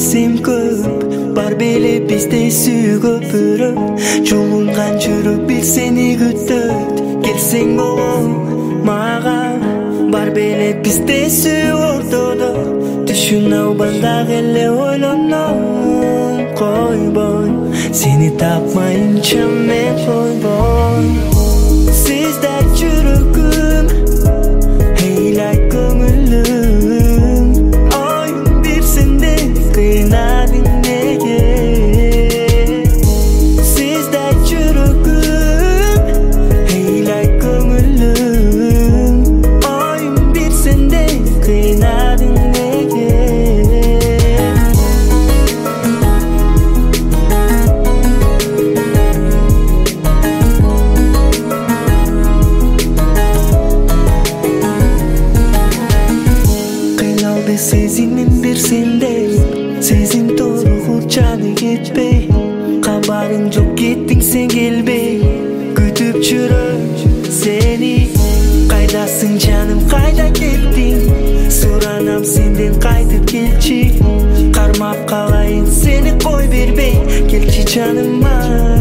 нерсем көп, бар беле бизде сүйгөп өрөп, жолунган жүрөк бир сени күтөт. Келсең болом мага, бар беле бизде сүй ортодо. Түшүн албандагы эле ойлоном, койбой, сени тапмайынча мен койбойм. Сизде жүрөгүм, эйлай көңүлүм, ойым бир сенде кыйнадың неге? Сизде жүрөгүм, эйлай көңүлүм, ойым бир сенде кыйнадың неге? Кыйналды сезимим бир сенде, сезим торухуп жаны кетпей, кабарың жок кеттиң сен келбей, күтүп жүрөм сени. Кайдасың жаным, кайда кеттиң? Суранам сенден кайтып келчи, кармап калайын сени, кой бербей келчи жаныма.